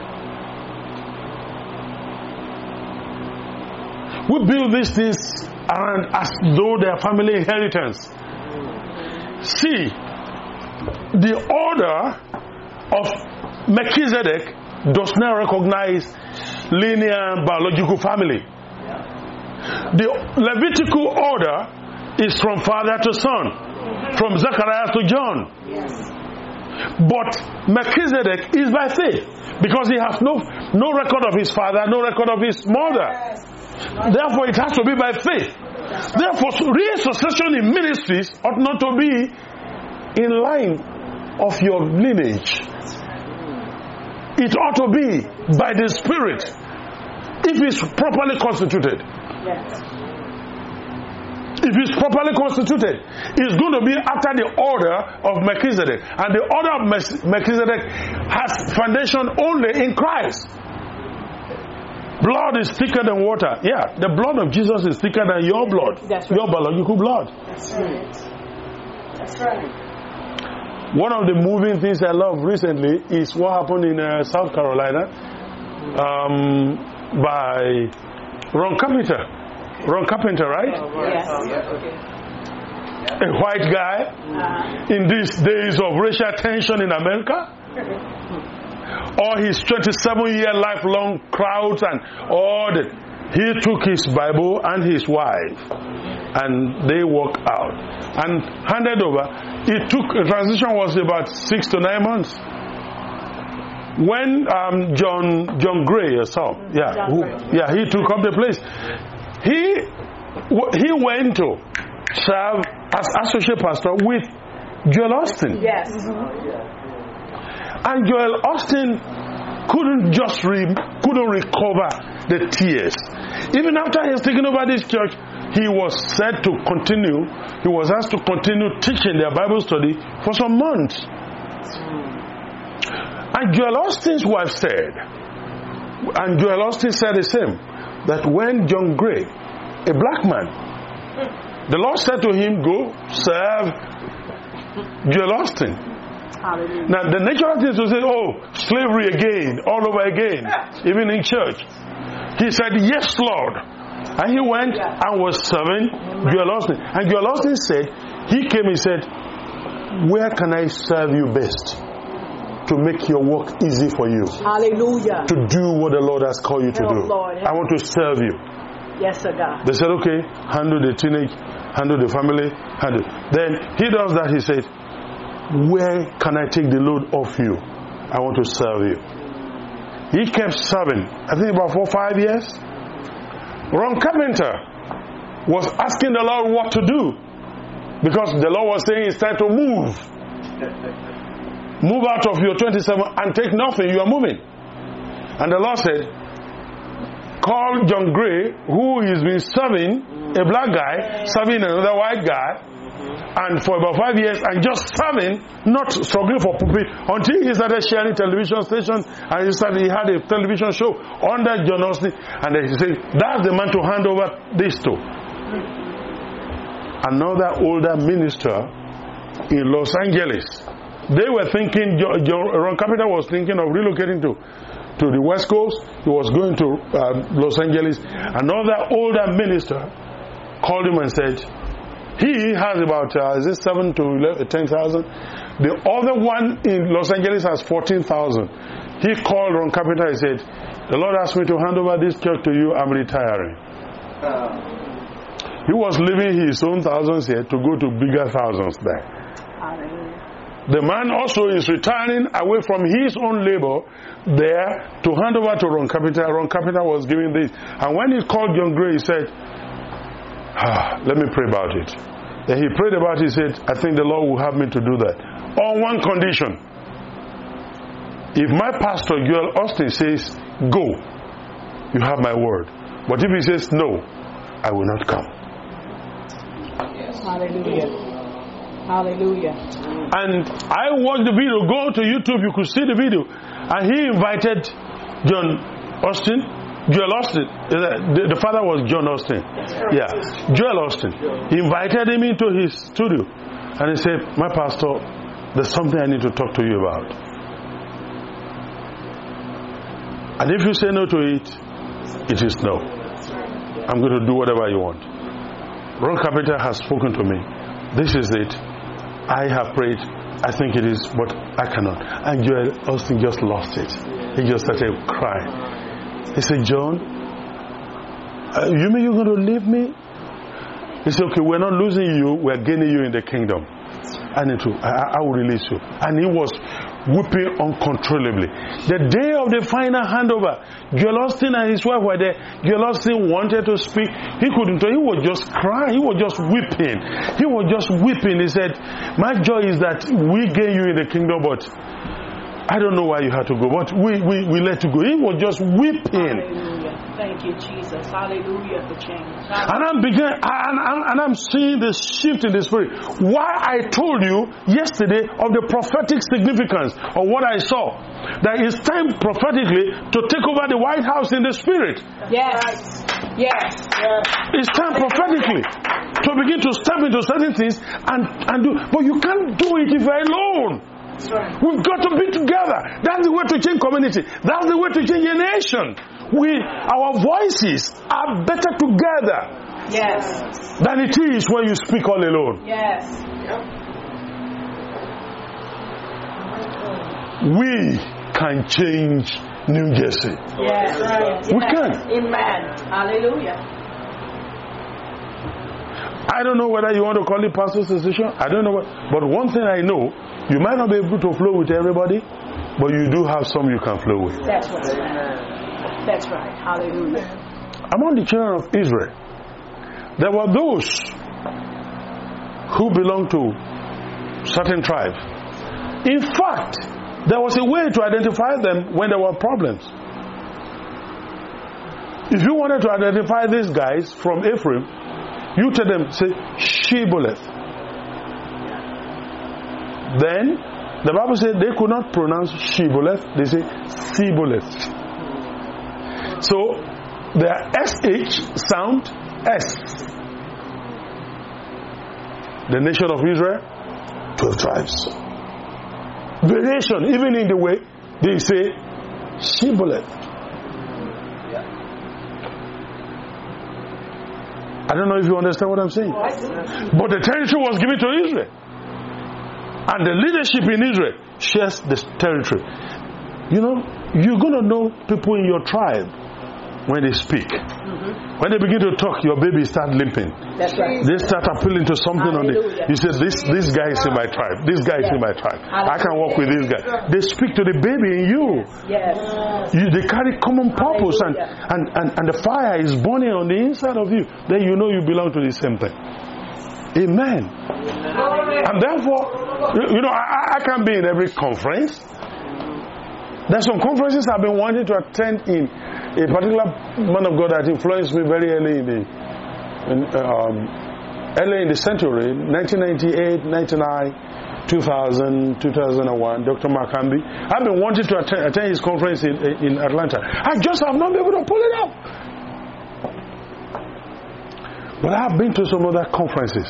We build these things around as though they are family inheritance. See, the order of Melchizedek does not recognize linear biological family. The Levitical order is from father to son, from Zechariah to John. But Melchizedek is by faith, because he has no, no record of his father, no record of his mother. Therefore, it has to be by faith. Therefore, reassociation in ministries ought not to be in line of your lineage. It ought to be by the Spirit, if it's properly constituted. If it's properly constituted, it's going to be after the order of Melchizedek. And the order of Melchizedek has foundation only in Christ. Blood is thicker than water. Yeah, the blood of Jesus is thicker than your blood. That's right. Your biological blood. That's right. That's right. One of the moving things I love recently is what happened in uh, South Carolina um, by Ron Carpenter. Ron Carpenter, right? Yes. A white guy uh-huh. in these days of racial tension in America. All his twenty-seven year lifelong crowds and all that. He took his Bible and his wife and they walked out and handed over. It took, the transition was about six to nine months. When um, John John Gray, I saw, yeah, who, yeah, he took up the place. He he went to serve as associate pastor with Joel Austin. Yes. And Joel Austin couldn't just re, couldn't recover the tears. Even after he was taken over this church, he was said to continue. He was asked to continue teaching their Bible study for some months. And Joel Austin's wife said, and Joel Austin said the same, that when John Gray, a black man, the Lord said to him, go serve Joel Austin. Hallelujah. Now the natural thing is to say, oh, slavery again, all over again, even in church. He said, yes, Lord. And he went and was serving Joel Austin. And Joel Austin said, he came and said, where can I serve you best to make your work easy for you? Hallelujah. To do what the Lord has called you to Help, do. Lord, I want to serve you. Yes, sir, God. They said, okay, handle the teenage, handle the family, handle. Then he does that. He said, where can I take the load off you? I want to serve you. He kept serving, I think about four, five years. Ron Carpenter was asking the Lord what to do, because the Lord was saying it's time to move. Move out of your twenty-seven and take nothing, you are moving. And the Lord said, call John Gray, who has been serving a black guy, serving another white guy, and for about five years, and just serving, not struggling for pulpit, until he started sharing television stations, and he started, he had a television show under John Austin, and then he said, that's the man to hand over this to. Another older minister in Los Angeles. They were thinking, Ron Carpenter was thinking of relocating to, to the West Coast. He was going to uh, Los Angeles. Another older minister called him and said, he has about, uh, is it seven to ten thousand? The other one in Los Angeles has fourteen thousand. He called Ron Carpenter and said, the Lord asked me to hand over this church to you, I'm retiring. Uh. He was leaving his own thousands here to go to bigger thousands there. The man also is retiring away from his own labor there to hand over to Ron Carpenter. Ron Carpenter was giving this. And when he called John Gray, he said, ah, let me pray about it. Then he prayed about it. He said, I think the Lord will have me to do that. On one condition. If my pastor, Joel Austin, says, go, you have my word. But if he says no, I will not come. Hallelujah. Hallelujah. And I watched the video. Go to YouTube, you could see the video. And he invited John Austin, Joel Austin. The, the father was John Austin. Yeah, Joel Austin. He invited him into his studio. And he said, my pastor, there's something I need to talk to you about. And if you say no to it, it is no. I'm going to do whatever you want. Ron Carpenter has spoken to me. This is it. I have prayed. I think it is, but I cannot. And Joel Austin just lost it. He just started crying. He said, John, uh, you mean you're going to leave me? He said, okay, we're not losing you. We're gaining you in the kingdom. I need to. I, I will release you. And he was weeping uncontrollably. The day of the final handover, Joel Austin and his wife were there. Joel Austin wanted to speak. He couldn't. He was just crying. He was just weeping. He was just weeping. He said, my joy is that we gain you in the kingdom, but I don't know why you had to go, but we, we, we let you go. He was just weeping. Hallelujah. Thank you, Jesus. Hallelujah for change. Hallelujah. And I'm beginning, and, and, and I'm seeing this shift in the spirit. Why I told you yesterday of the prophetic significance of what I saw. That it's time prophetically to take over the White House in the spirit. Yes. Yes. Yes. It's time prophetically to begin to step into certain things and, and do. But you can't do it if you're alone. Right. We've got to be together. That's the way to change community. That's the way to change a nation. We, our voices are better together. Yes. Than it is when you speak all alone. Yes. We can change New Jersey. Yes. Right. We yes. can. Amen. Hallelujah. I don't know whether you want to call it pastor's decision. I don't know what. But one thing I know, you might not be able to flow with everybody, but you do have some you can flow with. That's right. That's right. Hallelujah. Among the children of Israel, there were those who belonged to certain tribes. In fact, there was a way to identify them when there were problems. If you wanted to identify these guys from Ephraim, you tell them, say, Shibboleth. Then, the Bible said they could not pronounce Shibboleth, they say Siboleth. So, their S H sound S. The nation of Israel, twelve tribes. Variation, even in the way they say Shibboleth. I don't know if you understand what I'm saying. But the territory was given to Israel. And the leadership in Israel shares this territory. You know, you're going to know people in your tribe when they speak. Mm-hmm. When they begin to talk, your baby start limping. That's right. They start appealing to something on the. You say, this this guy is in my tribe. This guy is yes. in my tribe. Hallelujah. I can walk with this guy. They speak to the baby in you. Yes. You, they carry common purpose, and, and, and, and the fire is burning on the inside of you. Then you know you belong to the same thing. Amen. Amen. And therefore, you know, I, I can't be in every conference. There's some conferences I've been wanting to attend in. A particular man of God that influenced me very early in the in, um, early in the century, nineteen ninety-eight, ninety-nine, two thousand, two thousand one, Doctor Makambi. I've been wanting to attend, attend his conference in, in Atlanta. I just have not been able to pull it off. But I have been to some other conferences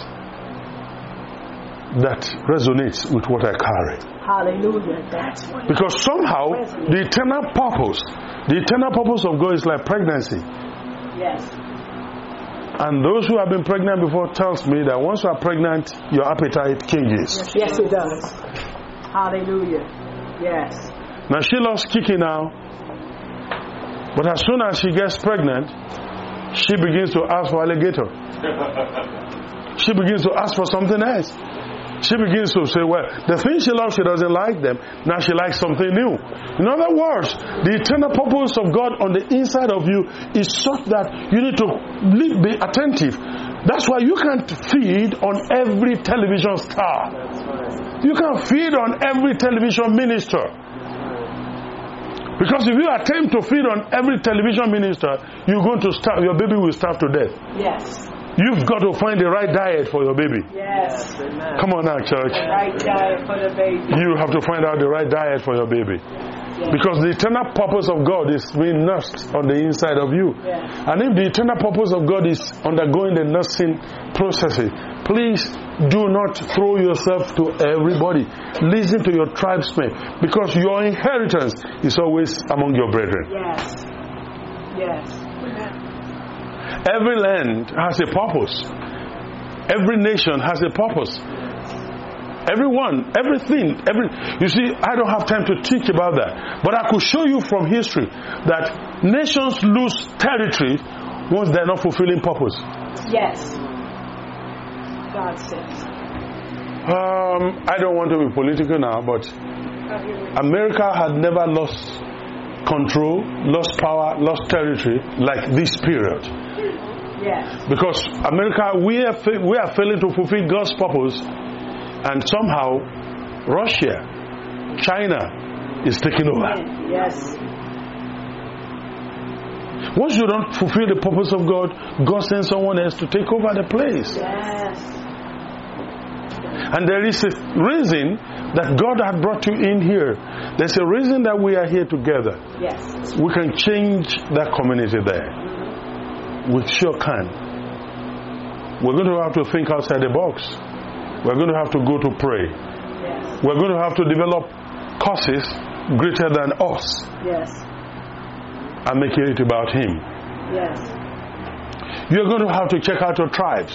that resonates with what I carry. Hallelujah. That's because somehow the eternal purpose, the eternal purpose of God is like pregnancy. Yes. And those who have been pregnant before tells me that once you are pregnant, your appetite changes. Yes, it does. Hallelujah. Yes. Now she loves kicking now, but as soon as she gets pregnant, she begins to ask for alligator. She begins to ask for something else. She begins to say, well, the thing she loves, she doesn't like them. Now she likes something new. In other words, the eternal purpose of God on the inside of you is such that you need to be attentive. That's why you can't feed on every television star. You can't feed on every television minister. Because if you attempt to feed on every television minister, you're going to starve. Your baby will starve to death. Yes. You've got to find the right diet for your baby. Yes. Come on now, church. The right diet for the baby. You have to find out the right diet for your baby. Because the eternal purpose of God is being nursed on the inside of you. Yes. And if the eternal purpose of God is undergoing the nursing processes, please do not throw yourself to everybody. Listen to your tribesmen, because your inheritance is always among your brethren. Yes. Yes. Every land has a purpose. Every nation has a purpose. Everyone, everything, every you see, I don't have time to teach about that. But I could show you from history that nations lose territory once they're not fulfilling purpose. Yes. God says. Um, I don't want to be political now, but America had never lost control, lost power, lost territory like this period. Yes. Because America, we are fa- we are failing to fulfill God's purpose. And somehow, Russia, China is taking over. Yes. Once you don't fulfill the purpose of God, God sends someone else to take over the place. Yes. And there is a reason that God had brought you in here. There's a reason that we are here together. Yes. We can change that community there. We sure can. We're going to have to think outside the box. We're going to have to go to pray. Yes. We're going to have to develop causes greater than us. Yes. And make it about Him. Yes. You're going to have to check out your tribes.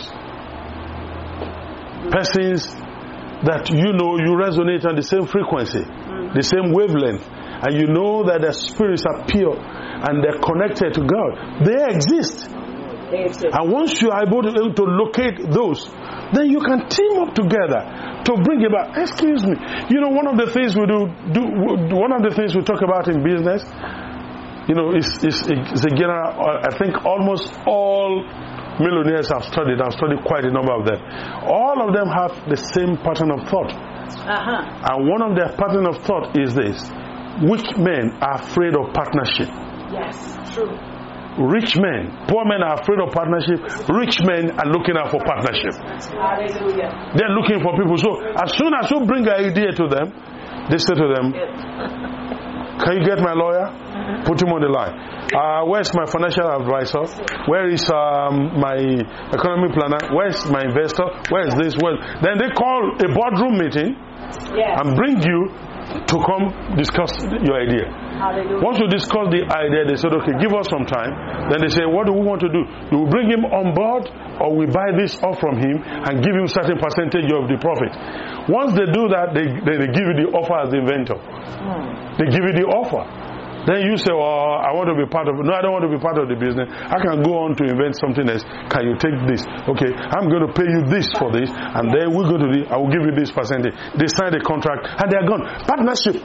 Persons that you know you resonate on the same frequency, mm-hmm. the same wavelength, and you know that their spirits are pure and they're connected to God. They exist. They exist. And once you are able to, able to locate those, then you can team up together to bring about. Excuse me. You know, one of the things we do, do one of the things we talk about in business, you know, is is, is a general. I think almost all millionaires have studied. I've studied quite a number of them. All of them have the same pattern of thought. Uh-huh. And one of their pattern of thought is this: weak men are afraid of partnership. Yes, true. Rich men, poor men are afraid of partnership. Rich men are looking out for partnership. Hallelujah. They're looking for people. So as soon as you bring an idea to them, they say to them, "Can you get my lawyer? Put him on the line. Uh, where's my financial advisor? Where is um, my economic planner? Where's my investor? Where is this?" Well, then they call a boardroom meeting yes. and bring you to come discuss your idea. Hallelujah. Once you discuss the idea, they said, "Okay, give us some time." Then they say, "What do we want to do? Do we bring him on board, or we buy this off from him and give him certain percentage of the profit?" Once they do that, they, they, they give you the offer as the inventor. Hmm. They give you the offer. Then you say, "Oh, I want to be part of it." "No, I don't want to be part of the business. I can go on to invent something else. Can you take this?" "Okay, I'm going to pay you this for this, and then we're going to do, I will give you this percentage." They sign the contract, and they are gone. Partnership.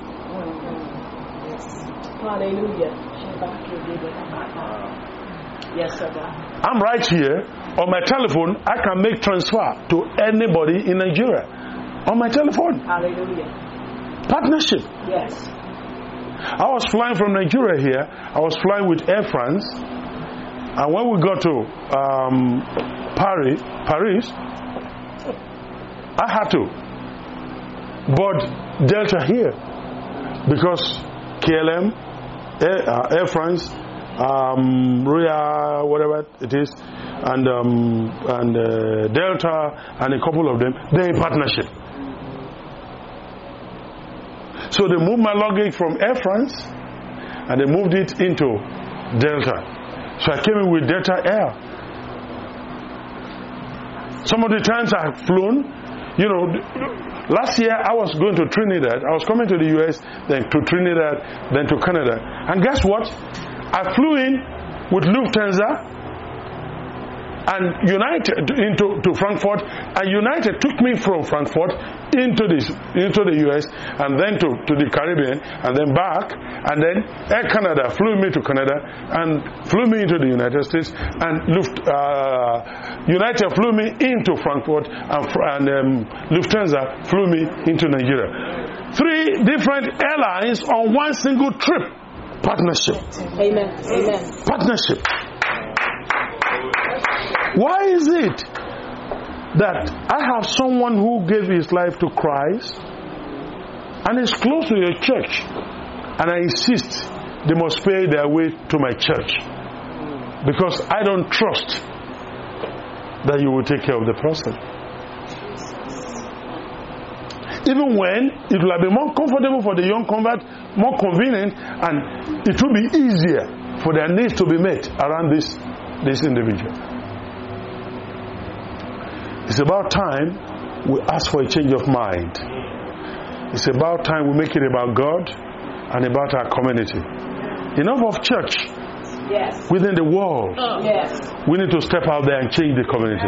Hallelujah. Yes, sir. I'm right here on my telephone. I can make transfer to anybody in Nigeria on my telephone. Hallelujah. Partnership. Yes. I was flying from Nigeria here. I was flying with Air France, and when we got to um, Paris, Paris, I had to board Delta here because K L M, Air, uh, Air France, um, Royal, whatever it is, and um, and uh, Delta, and a couple of them, they're in partnership. So they moved my luggage from Air France, and they moved it into Delta. So I came in with Delta Air. Some of the times I've flown, you know, last year I was going to Trinidad. I was coming to the U S, then to Trinidad, then to Canada. And guess what? I flew in with Lufthansa and United into to Frankfurt, and United took me from Frankfurt into this into the U S and then to, to the Caribbean and then back, and then Air Canada flew me to Canada and flew me into the United States, and Luft, uh, United flew me into Frankfurt, and, and um, Lufthansa flew me into Nigeria. Three different airlines on one single trip. Partnership. Amen. Amen. Partnership. Why is it that I have someone who gave his life to Christ and is close to your church, and I insist they must pay their way to my church because I don't trust that you will take care of the person? Even when it will have been more comfortable for the young convert, more convenient, and it will be easier for their needs to be met around this, this individual. It's about time we ask for a change of mind. It's about time we make it about God and about our community. Enough of church. Yes. Within the walls. Yes. We need to step out there and change the community.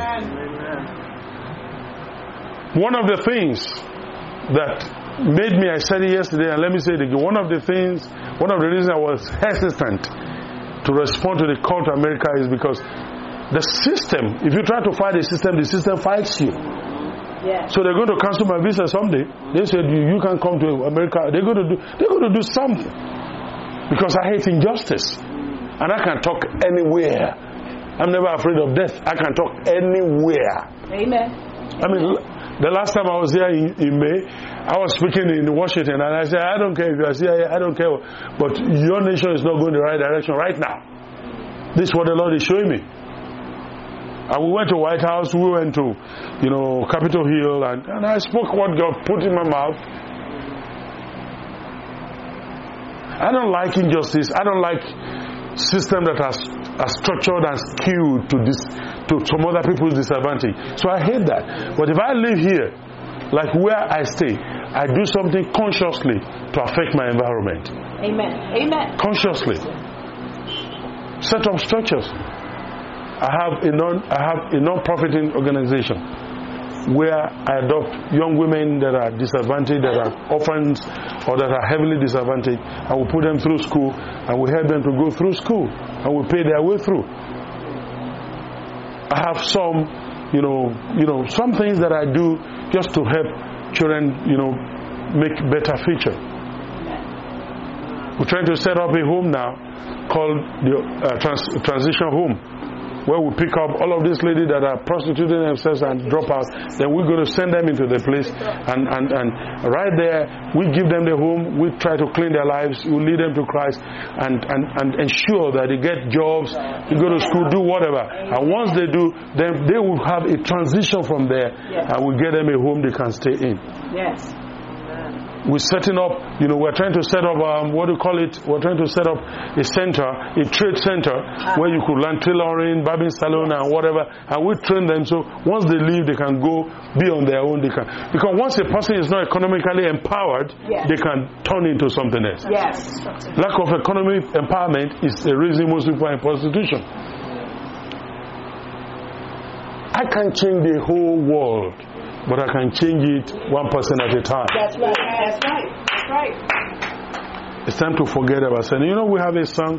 One of the things that made me, I said it yesterday, and let me say it again, one of the things, one of the reasons I was hesitant to respond to the call to America is because the system, if you try to fight the system, the system fights you. Yeah. So they're going to cancel my visa someday. They said you, you can't come to America. They're going to do they're going to do something. Because I hate injustice. And I can talk anywhere. I'm never afraid of death. I can talk anywhere. Amen. I mean, the last time I was here in, in May, I was speaking in Washington, and I said, I don't care if you are C I A, I don't care, but your nation is not going the right direction right now. This is what the Lord is showing me. And we went to White House, we went to, you know, Capitol Hill, and, and I spoke what God put in my mouth. I don't like injustice. I don't like system that are, are structured and skewed to this, to some other people's disadvantage. So I hate that. But if I live here, like where I stay, I do something consciously to affect my environment. Amen. Amen. Consciously. Set up structures. I have a non I have a non-profiting organization where I adopt young women that are disadvantaged, that are orphans, or that are heavily disadvantaged. I will put them through school, and we help them to go through school, and we pay their way through. I have some, you know, you know, some things that I do just to help children, you know, make better future. We're trying to set up a home now called the uh, trans transition home, where we pick up all of these ladies that are prostituting themselves and drop out. Then we're going to send them into the place, and, and, and right there we give them the home, we try to clean their lives, we lead them to Christ, and, and, and ensure that they get jobs, they go to school, do whatever. And once they do, then they will have a transition from there, and we get them a home they can stay in. Yes. We're setting up, you know, we're trying to set up, um, what do you call it? We're trying to set up a center, a trade center, uh-huh. where you could learn tailoring, barbing salon, and whatever. And we train them so once they leave, they can go be on their own. They can, because once a person is not economically empowered, yes. they can turn into something else. Yes. Lack of economic empowerment is the reason most people are in prostitution. I can change the whole world, but I can change it one person at a time. That's right. That's right. That's right. It's time to forget about sin. You know, we have a song.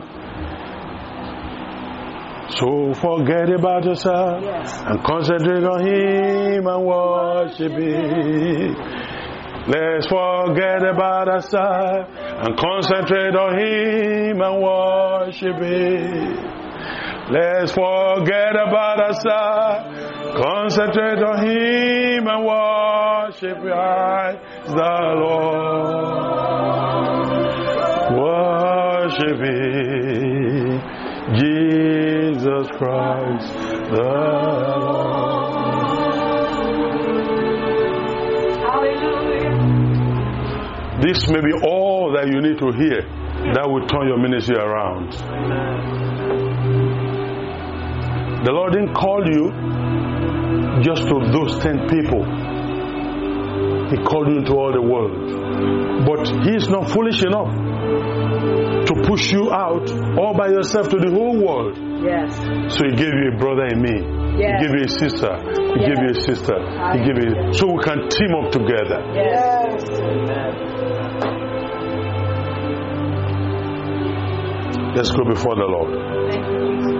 So forget about yourself, yes. and concentrate on Him and worship Him. Let's forget about ourselves and concentrate on Him and worship Him. Let's forget about ourselves, concentrate on Him and worship the Lord. Worship Him, Jesus Christ the Lord. Hallelujah. This may be all that you need to hear that will turn your ministry around. The Lord didn't call you just to those ten people. He called you into all the world. But He is not foolish enough to push you out all by yourself to the whole world. Yes. So He gave you a brother in me. Yes. He gave you a sister. He yes. gave you a sister. He gave you, so we can team up together. Yes. Let's go before the Lord. Thank you.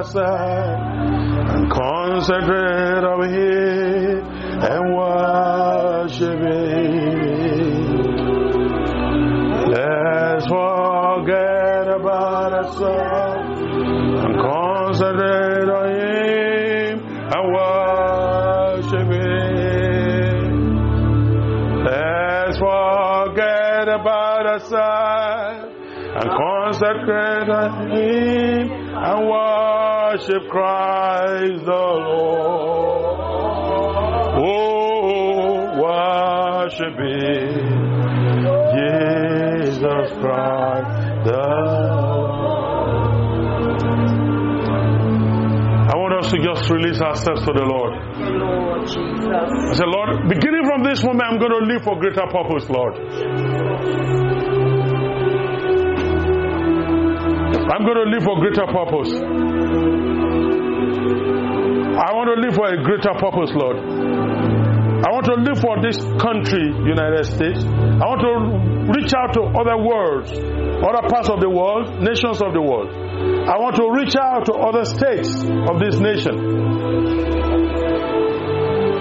ourselves and concentrate on Him and worship Him. Let's forget about ourselves and concentrate on Him and worship Him. Let's forget about ourselves and consecrate on Him and worship Christ the Lord. Oh, worship Him, Jesus Christ the Lord. I want us to just release ourselves to the Lord. Lord Jesus. I said, Lord, beginning from this moment, I'm going to live for greater purpose, Lord. I'm going to live for greater purpose. I want to live for a greater purpose, Lord. I want to live for this country, United States. I want to reach out to other worlds, other parts of the world, nations of the world. I want to reach out to other states of this nation.